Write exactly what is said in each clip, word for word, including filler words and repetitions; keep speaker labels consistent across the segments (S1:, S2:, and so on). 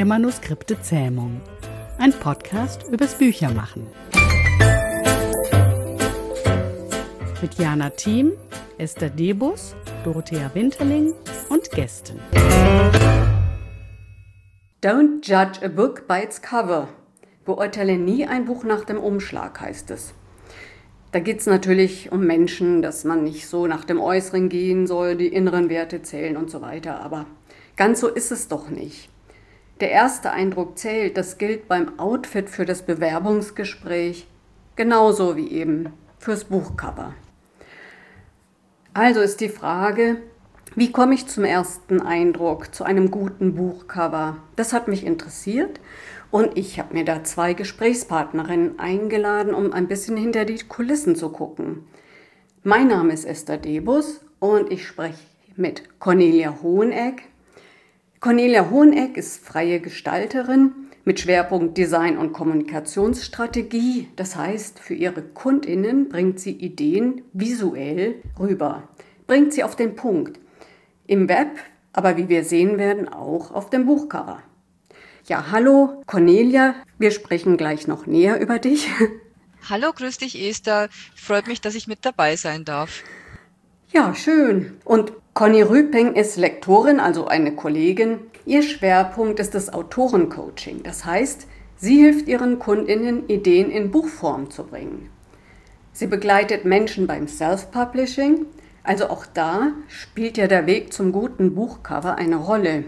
S1: der Manuskripte-Zähmung. Ein Podcast übers Büchermachen. Mit Jana Thiem, Esther Debus, Dorothea Winterling und Gästen.
S2: Don't judge a book by its cover. Beurteile nie ein Buch nach dem Umschlag, heißt es. Da geht es natürlich um Menschen, dass man nicht so nach dem Äußeren gehen soll, die inneren Werte zählen und so weiter. Aber ganz so ist es doch nicht. Der erste Eindruck zählt, das gilt beim Outfit für das Bewerbungsgespräch genauso wie eben fürs Buchcover. Also ist die Frage, wie komme ich zum ersten Eindruck, zu einem guten Buchcover? Das hat mich interessiert und ich habe mir da zwei Gesprächspartnerinnen eingeladen, um ein bisschen hinter die Kulissen zu gucken. Mein Name ist Esther Debus und ich spreche mit Cornelia Hohenegg. Cornelia Hohenegg ist freie Gestalterin mit Schwerpunkt Design und Kommunikationsstrategie. Das heißt, für ihre KundInnen bringt sie Ideen visuell rüber, bringt sie auf den Punkt. Im Web, aber wie wir sehen werden, auch auf dem Buchcover. Ja, hallo Cornelia, wir sprechen gleich noch näher über dich.
S3: Hallo, grüß dich Esther, freut mich, dass ich mit dabei sein darf.
S2: Ja, schön. Und Conny Rüping ist Lektorin, also eine Kollegin. Ihr Schwerpunkt ist das Autorencoaching. Das heißt, sie hilft ihren KundInnen, Ideen in Buchform zu bringen. Sie begleitet Menschen beim Self-Publishing. Also auch da spielt ja der Weg zum guten Buchcover eine Rolle.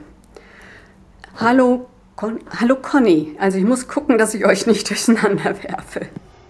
S2: Hallo, Con- Hallo Conny, also ich muss gucken, dass ich euch nicht durcheinander werfe.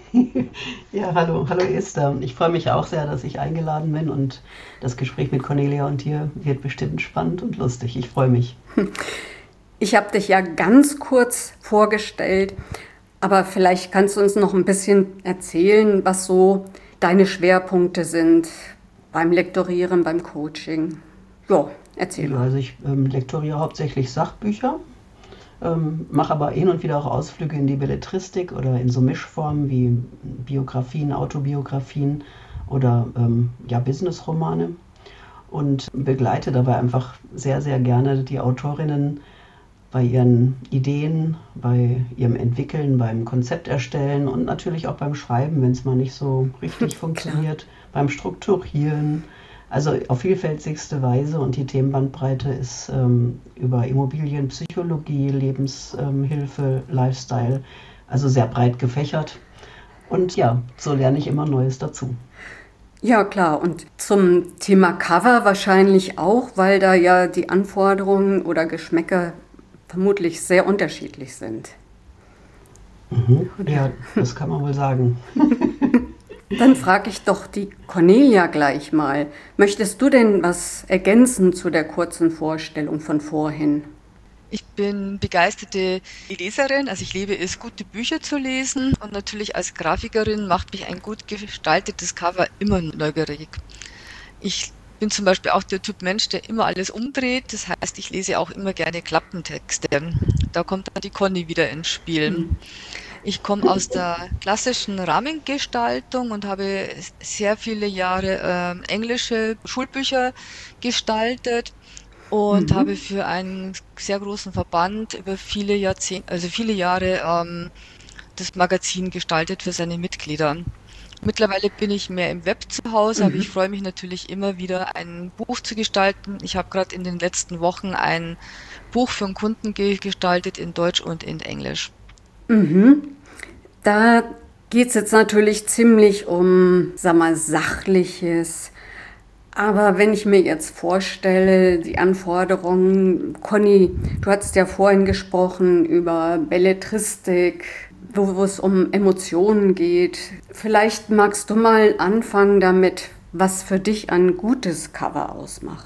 S4: Ja, hallo, hallo Esther. Ich freue mich auch sehr, dass ich eingeladen bin und das Gespräch mit Cornelia und dir wird bestimmt spannend und lustig. Ich freue mich.
S2: Ich habe dich ja ganz kurz vorgestellt, aber vielleicht kannst du uns noch ein bisschen erzählen, was so deine Schwerpunkte sind beim Lektorieren, beim Coaching. Ja, erzähl mal.
S4: Ja, also ich ähm, lektoriere hauptsächlich Sachbücher. Ähm, mache aber hin und wieder auch Ausflüge in die Belletristik oder in so Mischformen wie Biografien, Autobiografien oder ähm, ja, Businessromane und begleite dabei einfach sehr, sehr gerne die Autorinnen bei ihren Ideen, bei ihrem Entwickeln, beim Konzepterstellen und natürlich auch beim Schreiben, wenn es mal nicht so richtig funktioniert, beim Strukturieren. Also auf vielfältigste Weise und die Themenbandbreite ist ähm, über Immobilien, Psychologie, Lebenshilfe, ähm, Lifestyle, also sehr breit gefächert. Und ja, so lerne ich immer Neues dazu.
S2: Ja, klar. Und zum Thema Cover wahrscheinlich auch, weil da ja die Anforderungen oder Geschmäcker vermutlich sehr unterschiedlich sind.
S4: Mhm. Ja, das kann man wohl sagen.
S2: Dann frage ich doch die Cornelia gleich mal. Möchtest du denn was ergänzen zu der kurzen Vorstellung von vorhin?
S3: Ich bin begeisterte Leserin, also ich liebe es, gute Bücher zu lesen und natürlich als Grafikerin macht mich ein gut gestaltetes Cover immer neugierig. Ich bin zum Beispiel auch der Typ Mensch, der immer alles umdreht, das heißt, ich lese auch immer gerne Klappentexte. Da kommt dann die Conny wieder ins Spiel. Mhm. Ich komme aus der klassischen Rahmengestaltung und habe sehr viele Jahre äh, englische Schulbücher gestaltet und mhm. habe für einen sehr großen Verband über viele Jahrzehnte, also viele Jahre ähm, das Magazin gestaltet für seine Mitglieder. Mittlerweile bin ich mehr im Web zu Hause, mhm. aber ich freue mich natürlich immer wieder, ein Buch zu gestalten. Ich habe gerade in den letzten Wochen ein Buch für einen Kunden gestaltet in Deutsch und in Englisch.
S2: Mhm. Da geht es jetzt natürlich ziemlich um, sag mal, Sachliches. Aber wenn ich mir jetzt vorstelle, die Anforderungen, Conny, du hattest ja vorhin gesprochen über Belletristik, wo, wo es um Emotionen geht. Vielleicht magst du mal anfangen damit, was für dich ein gutes Cover ausmacht.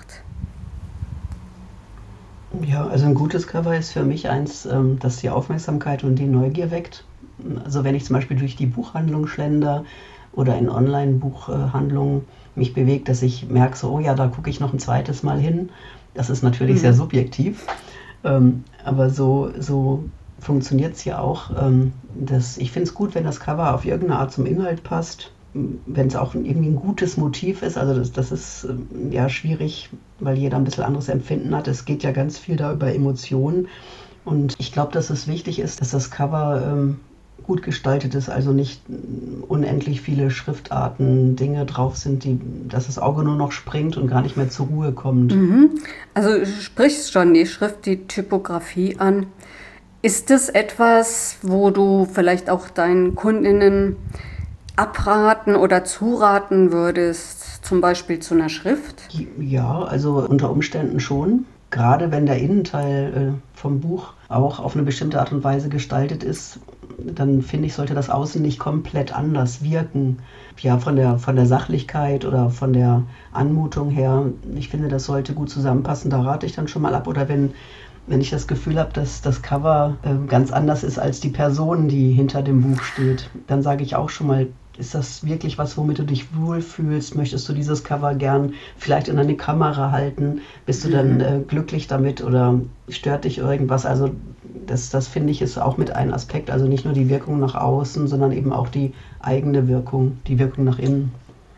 S4: Ja, also ein gutes Cover ist für mich eins, das die Aufmerksamkeit und die Neugier weckt. Also wenn ich zum Beispiel durch die Buchhandlung schlender oder in Online-Buchhandlungen mich bewegt, dass ich merke, so, oh ja, da gucke ich noch ein zweites Mal hin. Das ist natürlich mhm. sehr subjektiv, ähm, aber so, so funktioniert es ja auch. Ähm, dass, ich finde es gut, wenn das Cover auf irgendeine Art zum Inhalt passt, wenn es auch irgendwie ein gutes Motiv ist. Also das, das ist ähm, ja schwierig, weil jeder ein bisschen anderes Empfinden hat. Es geht ja ganz viel da über Emotionen. Und ich glaube, dass es wichtig ist, dass das Cover ähm, gut gestaltet ist, also nicht unendlich viele Schriftarten, Dinge drauf sind, die, dass das Auge nur noch springt und gar nicht mehr zur Ruhe kommt.
S2: Mhm. Also du sprichst schon die Schrift, die Typografie an. Ist das etwas, wo du vielleicht auch deinen Kundinnen abraten oder zuraten würdest, zum Beispiel zu einer Schrift?
S4: Ja, also unter Umständen schon. Gerade wenn der Innenteil äh, vom Buch auch auf eine bestimmte Art und Weise gestaltet ist, dann finde ich, sollte das Außen nicht komplett anders wirken. Ja, von der, von der Sachlichkeit oder von der Anmutung her, ich finde, das sollte gut zusammenpassen. Da rate ich dann schon mal ab. Oder wenn, wenn ich das Gefühl habe, dass das Cover äh, ganz anders ist als die Person, die hinter dem Buch steht, dann sage ich auch schon mal, ist das wirklich was, womit du dich wohlfühlst? Möchtest du dieses Cover gern vielleicht in eine Kamera halten? Bist du dann äh, glücklich damit oder stört dich irgendwas? Also das, das finde ich ist auch mit ein Aspekt. Also nicht nur die Wirkung nach außen, sondern eben auch die eigene Wirkung, die Wirkung nach innen.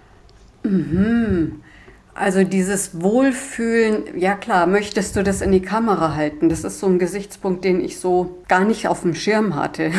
S2: Mhm. Also dieses Wohlfühlen, ja klar, möchtest du das in die Kamera halten? Das ist so ein Gesichtspunkt, den ich so gar nicht auf dem Schirm hatte.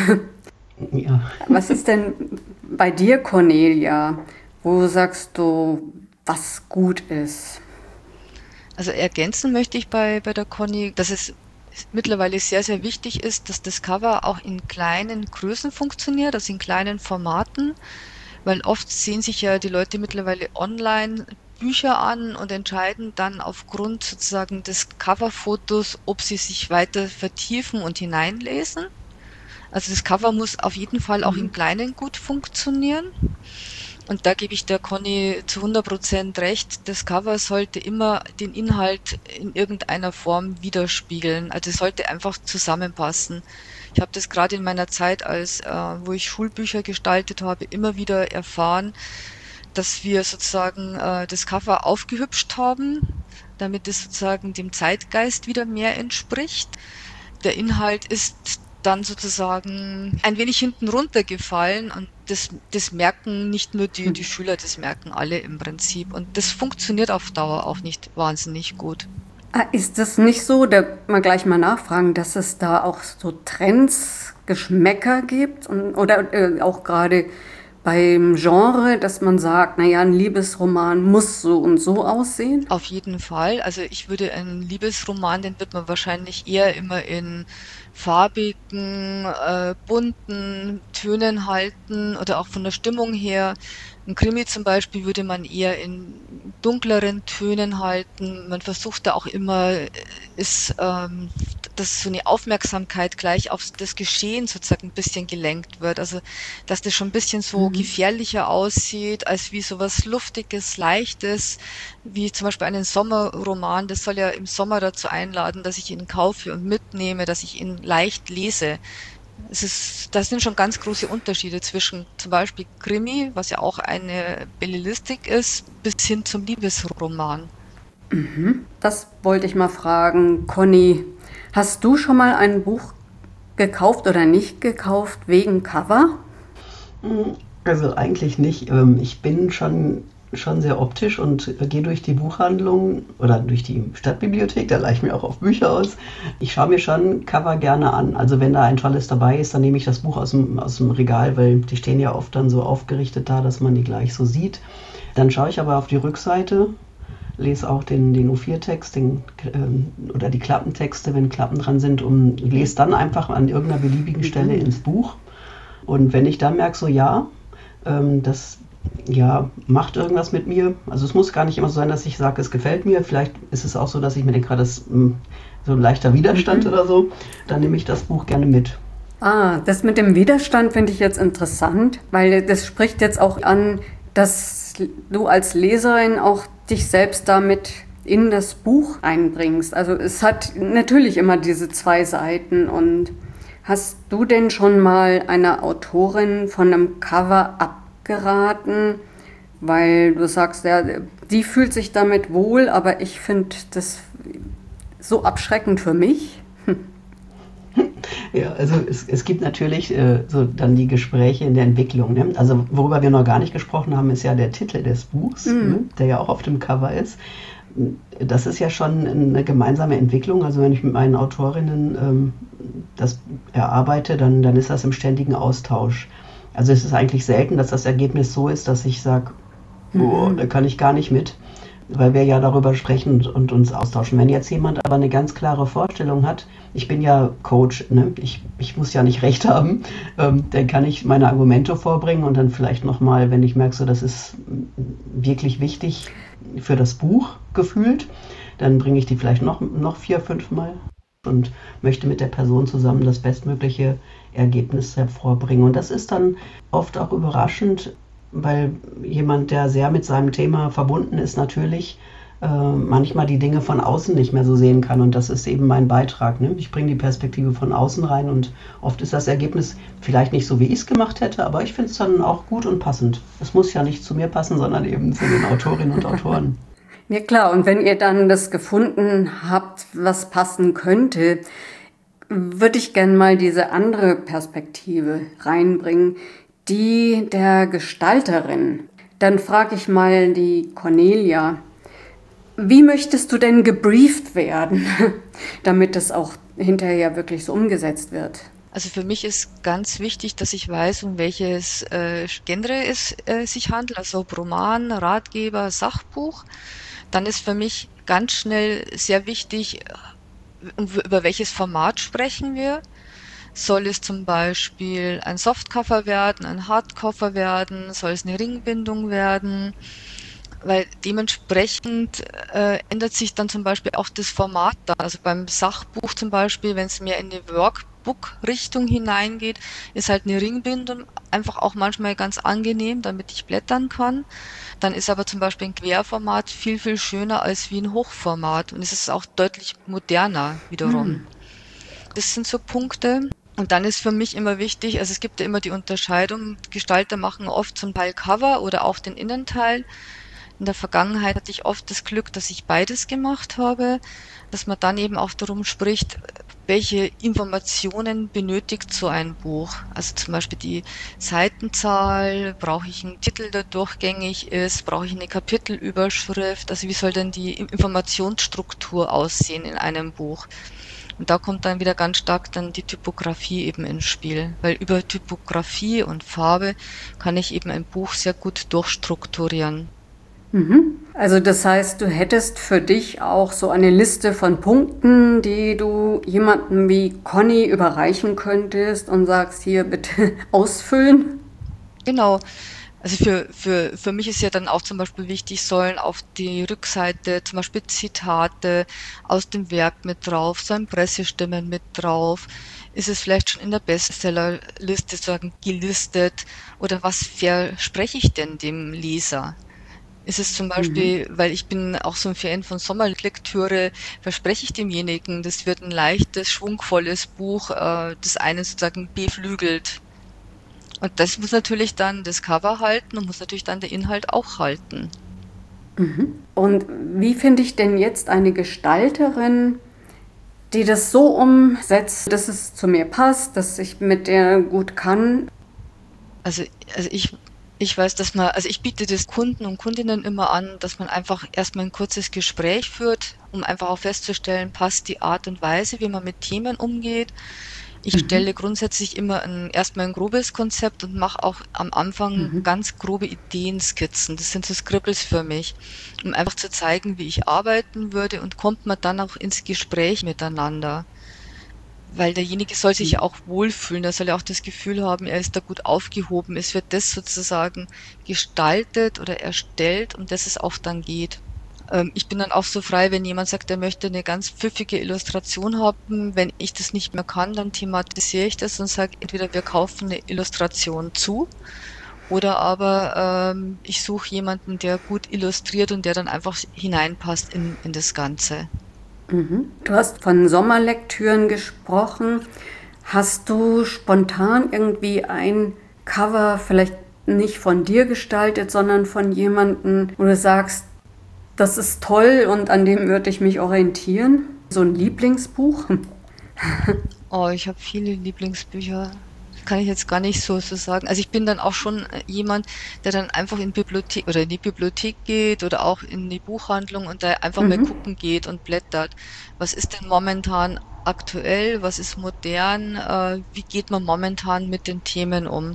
S4: Ja.
S2: Was ist denn bei dir, Cornelia, wo sagst du, was gut ist?
S3: Also ergänzen möchte ich bei, bei der Conny, dass es mittlerweile sehr, sehr wichtig ist, dass das Cover auch in kleinen Größen funktioniert, also in kleinen Formaten, weil oft sehen sich ja die Leute mittlerweile online Bücher an und entscheiden dann aufgrund sozusagen des Coverfotos, ob sie sich weiter vertiefen und hineinlesen. Also das Cover muss auf jeden Fall auch im Kleinen gut funktionieren. Und da gebe ich der Conny zu hundert Prozent recht. Das Cover sollte immer den Inhalt in irgendeiner Form widerspiegeln. Also es sollte einfach zusammenpassen. Ich habe das gerade in meiner Zeit, als äh, wo ich Schulbücher gestaltet habe, immer wieder erfahren, dass wir sozusagen äh, das Cover aufgehübscht haben, damit es sozusagen dem Zeitgeist wieder mehr entspricht. Der Inhalt ist dann sozusagen ein wenig hinten runtergefallen und das, das merken nicht nur die, die Schüler, das merken alle im Prinzip und das funktioniert auf Dauer auch nicht wahnsinnig gut.
S2: Ah, ist das nicht so, da mal gleich mal nachfragen, dass es da auch so Trends, Geschmäcker gibt und, oder äh, auch gerade beim Genre, dass man sagt, naja, ein Liebesroman muss so und so aussehen?
S3: Auf jeden Fall. Also ich würde einen Liebesroman, den wird man wahrscheinlich eher immer in farbigen, äh, bunten Tönen halten oder auch von der Stimmung her. Ein Krimi zum Beispiel würde man eher in dunkleren Tönen halten. Man versucht da auch immer, ist, ähm, dass so eine Aufmerksamkeit gleich auf das Geschehen sozusagen ein bisschen gelenkt wird. Also, dass das schon ein bisschen so mhm. gefährlicher aussieht, als wie so was Luftiges, Leichtes, wie zum Beispiel einen Sommerroman. Das soll ja im Sommer dazu einladen, dass ich ihn kaufe und mitnehme, dass ich ihn leicht lese. Es ist, das sind schon ganz große Unterschiede zwischen zum Beispiel Krimi, was ja auch eine Belletristik ist, bis hin zum Liebesroman.
S2: Mhm. Das wollte ich mal fragen, Conny. Hast du schon mal ein Buch gekauft oder nicht gekauft wegen Cover?
S4: Also eigentlich nicht. Ich bin schon, schon sehr optisch und gehe durch die Buchhandlung oder durch die Stadtbibliothek, da leihe ich mir auch auf Bücher aus. Ich schaue mir schon Cover gerne an. Also wenn da ein tolles dabei ist, dann nehme ich das Buch aus dem, aus dem Regal, weil die stehen ja oft dann so aufgerichtet da, dass man die gleich so sieht. Dann schaue ich aber auf die Rückseite, lese auch den, den O vier Text den, ähm, oder die Klappentexte, wenn Klappen dran sind, und lese dann einfach an irgendeiner beliebigen Stelle ins Buch. Und wenn ich dann merke, so ja, ähm, das ja, macht irgendwas mit mir. Also es muss gar nicht immer so sein, dass ich sage, es gefällt mir. Vielleicht ist es auch so, dass ich mir denke, gerade das mh, so ein leichter Widerstand mhm. oder so. Dann nehme ich das Buch gerne mit.
S2: Ah, das mit dem Widerstand finde ich jetzt interessant, weil das spricht jetzt auch an, dass du als Leserin auch dich selbst damit in das Buch einbringst. Also es hat natürlich immer diese zwei Seiten. Und hast du denn schon mal einer Autorin von einem Cover abgeraten, weil du sagst, ja, die fühlt sich damit wohl, aber ich finde das so abschreckend für mich?
S4: Ja, also es, es gibt natürlich äh, so dann die Gespräche in der Entwicklung. Ne? Also worüber wir noch gar nicht gesprochen haben, ist ja der Titel des Buchs, mhm. ne? Der ja auch auf dem Cover ist. das ist ja schon eine gemeinsame Entwicklung. Also wenn ich mit meinen Autorinnen ähm, das erarbeite, dann, dann ist das im ständigen Austausch. Also es ist eigentlich selten, dass das Ergebnis so ist, dass ich sage, oh, mhm. da kann ich gar nicht mit, weil wir ja darüber sprechen und, und uns austauschen. Wenn jetzt jemand aber eine ganz klare Vorstellung hat, ich bin ja Coach, ne? ich, ich muss ja nicht recht haben, ähm, dann kann ich meine Argumente vorbringen und dann vielleicht nochmal, wenn ich merke, so, das ist wirklich wichtig für das Buch gefühlt, dann bringe ich die vielleicht noch, noch vier, fünf Mal und möchte mit der Person zusammen das bestmögliche Ergebnis hervorbringen. Und das ist dann oft auch überraschend, weil jemand, der sehr mit seinem Thema verbunden ist, natürlich äh, manchmal die Dinge von außen nicht mehr so sehen kann. Und das ist eben mein Beitrag. Ne? Ich bringe die Perspektive von außen rein und oft ist das Ergebnis vielleicht nicht so, wie ich es gemacht hätte, aber ich finde es dann auch gut und passend. Es muss ja nicht zu mir passen, sondern eben zu den Autorinnen und Autoren.
S2: Ja klar, und wenn ihr dann das gefunden habt, was passen könnte, würde ich gerne mal diese andere Perspektive reinbringen, die der Gestalterin. Dann frage ich mal die Cornelia, wie möchtest du denn gebrieft werden, damit es auch hinterher wirklich so umgesetzt wird?
S3: Also für mich ist ganz wichtig, dass ich weiß, um welches äh, Genre es äh, sich handelt, also ob Roman, Ratgeber, Sachbuch. Dann ist für mich ganz schnell sehr wichtig, über welches Format sprechen wir. Soll es zum Beispiel ein Softcover werden, ein Hardcover werden, soll es eine Ringbindung werden? Weil dementsprechend äh, ändert sich dann zum Beispiel auch das Format da. Also beim Sachbuch zum Beispiel, wenn es mehr in die Workbook-Richtung hineingeht, ist halt eine Ringbindung einfach auch manchmal ganz angenehm, damit ich blättern kann. Dann ist aber zum Beispiel ein Querformat viel, viel schöner als wie ein Hochformat. Und es ist auch deutlich moderner wiederum. Hm. Das sind so Punkte. Und dann ist für mich immer wichtig, also es gibt ja immer die Unterscheidung, Gestalter machen oft zum Teil Cover oder auch den Innenteil. In der Vergangenheit hatte ich oft das Glück, dass ich beides gemacht habe, dass man dann eben auch darum spricht, welche Informationen benötigt so ein Buch. Also zum Beispiel die Seitenzahl, brauche ich einen Titel, der durchgängig ist, brauche ich eine Kapitelüberschrift, also wie soll denn die Informationsstruktur aussehen in einem Buch? Und da kommt dann wieder ganz stark dann die Typografie eben ins Spiel, weil über Typografie und Farbe kann ich eben ein Buch sehr gut durchstrukturieren.
S2: Mhm. Also das heißt, du hättest für dich auch so eine Liste von Punkten, die du jemandem wie Conny überreichen könntest und sagst, hier bitte ausfüllen?
S3: Genau. Also für, für, für mich ist ja dann auch zum Beispiel wichtig, sollen auf die Rückseite zum Beispiel Zitate aus dem Werk mit drauf, sollen Pressestimmen mit drauf, ist es vielleicht schon in der Bestsellerliste sagen gelistet oder was verspreche ich denn dem Leser? Ist es zum Beispiel, mhm. weil ich bin auch so ein Fan von Sommerlektüre, verspreche ich demjenigen, das wird ein leichtes, schwungvolles Buch, äh, das einen sozusagen beflügelt. Und das muss natürlich dann das Cover halten und muss natürlich dann der Inhalt auch halten.
S2: Mhm. Und wie finde ich denn jetzt eine Gestalterin, die das so umsetzt, dass es zu mir passt, dass ich mit der gut kann?
S3: Also, also ich, ich weiß, dass man, also ich biete das Kunden und Kundinnen immer an, dass man einfach erstmal ein kurzes Gespräch führt, um einfach auch festzustellen, passt die Art und Weise, wie man mit Themen umgeht. Ich mhm. stelle grundsätzlich immer ein, erstmal ein grobes Konzept und mache auch am Anfang mhm. ganz grobe Ideenskizzen. Das sind so Scribbles für mich, um einfach zu zeigen, wie ich arbeiten würde und kommt man dann auch ins Gespräch miteinander. Weil derjenige soll sich ja auch wohlfühlen, er soll ja auch das Gefühl haben, er ist da gut aufgehoben. Es wird das sozusagen gestaltet oder erstellt, um das es auch dann geht. Ich bin dann auch so frei, wenn jemand sagt, er möchte eine ganz pfiffige Illustration haben. Wenn ich das nicht mehr kann, dann thematisiere ich das und sage, entweder wir kaufen eine Illustration zu oder aber ähm, ich suche jemanden, der gut illustriert und der dann einfach hineinpasst in, in das Ganze.
S2: Mhm. Du hast von Sommerlektüren gesprochen. Hast du spontan irgendwie ein Cover vielleicht nicht von dir gestaltet, sondern von jemandem, wo du sagst, das ist toll und an dem würde ich mich orientieren? So ein Lieblingsbuch?
S3: Oh, ich habe viele Lieblingsbücher. kann ich jetzt gar nicht so, so sagen. Also ich bin dann auch schon jemand, der dann einfach in Bibliothek oder in die Bibliothek geht oder auch in die Buchhandlung und da einfach mhm. mal gucken geht und blättert. Was ist denn momentan aktuell? Was ist modern? Äh, wie geht man momentan mit den Themen um?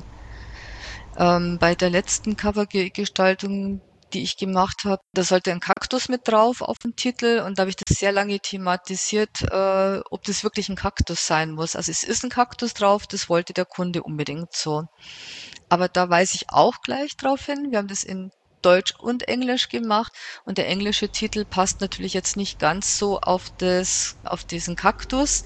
S3: Ähm, bei der letzten Covergestaltung, die ich gemacht habe, da sollte ein Kaktus mit drauf auf dem Titel und da habe ich das sehr lange thematisiert, äh, ob das wirklich ein Kaktus sein muss. Also es ist ein Kaktus drauf, das wollte der Kunde unbedingt so. Aber da weise ich auch gleich drauf hin. Wir haben das in Deutsch und Englisch gemacht und der englische Titel passt natürlich jetzt nicht ganz so auf das, auf diesen Kaktus,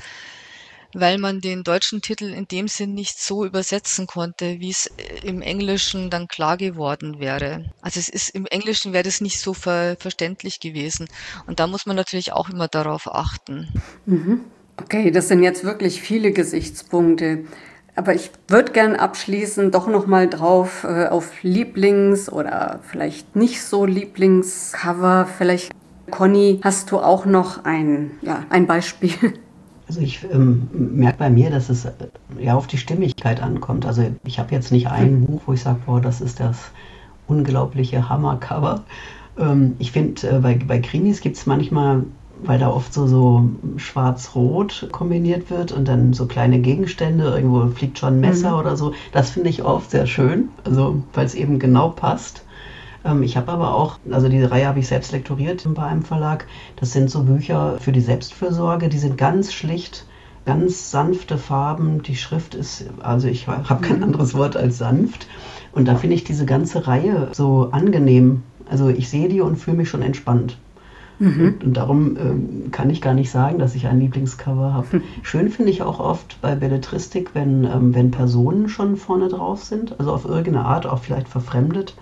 S3: weil man den deutschen Titel in dem Sinn nicht so übersetzen konnte, wie es im Englischen dann klar geworden wäre. Also es ist im Englischen wäre das nicht so ver- verständlich gewesen. Und da muss man natürlich auch immer darauf achten.
S2: Mhm. Okay, das sind jetzt wirklich viele Gesichtspunkte. Aber ich würde gern abschließend doch nochmal drauf äh, auf Lieblings- oder vielleicht nicht so Lieblingscover. Vielleicht, Conny, hast du auch noch ein, ja, ein Beispiel?
S4: Also ich ähm, merke bei mir, dass es äh, ja auf die Stimmigkeit ankommt. Also ich habe jetzt nicht ein Buch, wo ich sage, boah, das ist das unglaubliche Hammercover. Ähm, ich finde, äh, bei, bei Krimis gibt es manchmal, weil da oft so, so schwarz-rot kombiniert wird und dann so kleine Gegenstände, irgendwo fliegt schon ein Messer mhm. oder so. Das finde ich oft sehr schön, also weil es eben genau passt. Ich habe aber auch, also diese Reihe habe ich selbst lektoriert bei einem Verlag. Das sind so Bücher für die Selbstfürsorge. Die sind ganz schlicht, ganz sanfte Farben. Die Schrift ist, also ich habe kein anderes Wort als sanft. Und da finde ich diese ganze Reihe so angenehm. Also ich sehe die und fühle mich schon entspannt. Mhm. Und, und darum ähm, kann ich gar nicht sagen, dass ich ein Lieblingscover habe. Mhm. Schön finde ich auch oft bei Belletristik, wenn, ähm, wenn Personen schon vorne drauf sind. Also auf irgendeine Art auch vielleicht verfremdet.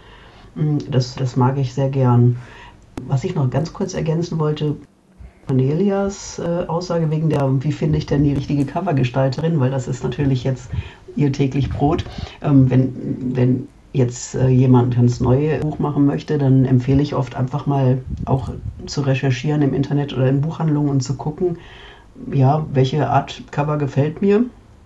S4: Das, das mag ich sehr gern. Was ich noch ganz kurz ergänzen wollte, Cornelias äh, Aussage wegen der, wie finde ich denn die richtige Covergestalterin, weil das ist natürlich jetzt ihr täglich Brot. Ähm, wenn, wenn jetzt äh, jemand ein ganz neues Buch machen möchte, dann empfehle ich oft einfach mal auch zu recherchieren im Internet oder in Buchhandlungen und zu gucken, ja, welche Art Cover gefällt mir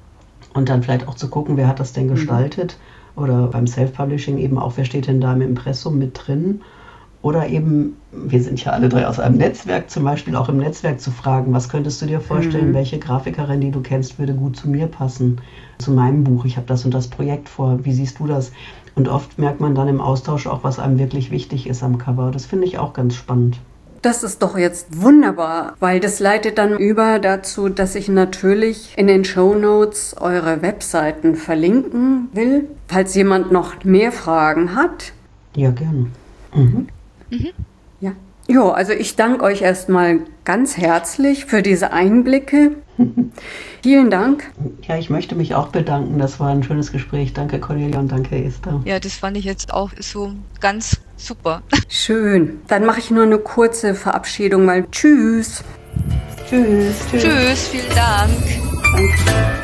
S4: und dann vielleicht auch zu gucken, wer hat das denn gestaltet. Mhm. Oder beim Self-Publishing eben auch, wer steht denn da im Impressum mit drin? Oder eben, wir sind ja alle drei aus einem Netzwerk, zum Beispiel auch im Netzwerk zu fragen, was könntest du dir vorstellen, mhm. welche Grafikerin, die du kennst, würde gut zu mir passen, zu meinem Buch, ich habe das und das Projekt vor, wie siehst du das? Und oft merkt man dann im Austausch auch, was einem wirklich wichtig ist am Cover. Das finde ich auch ganz spannend.
S2: Das ist doch jetzt wunderbar, weil das leitet dann über dazu, dass ich natürlich in den Shownotes eure Webseiten verlinken will, falls jemand noch mehr Fragen hat.
S4: Ja, gerne. Mhm.
S2: Mhm. Ja. Jo, also ich danke euch erstmal ganz herzlich für diese Einblicke. Vielen Dank.
S4: Ja, ich möchte mich auch bedanken. Das war ein schönes Gespräch. Danke Cornelia und danke Esther.
S3: Ja, das fand ich jetzt auch so ganz super.
S2: Schön. Dann mache ich nur eine kurze Verabschiedung mal. Tschüss.
S4: Tschüss.
S3: Tschüss, tschüss, vielen Dank.
S2: Danke.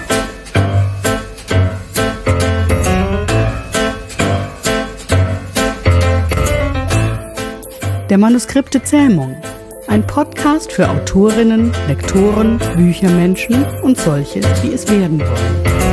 S1: Der Manuskripte Zähmung. Ein Podcast für Autorinnen, Lektoren, Büchermenschen und solche, die es werden wollen.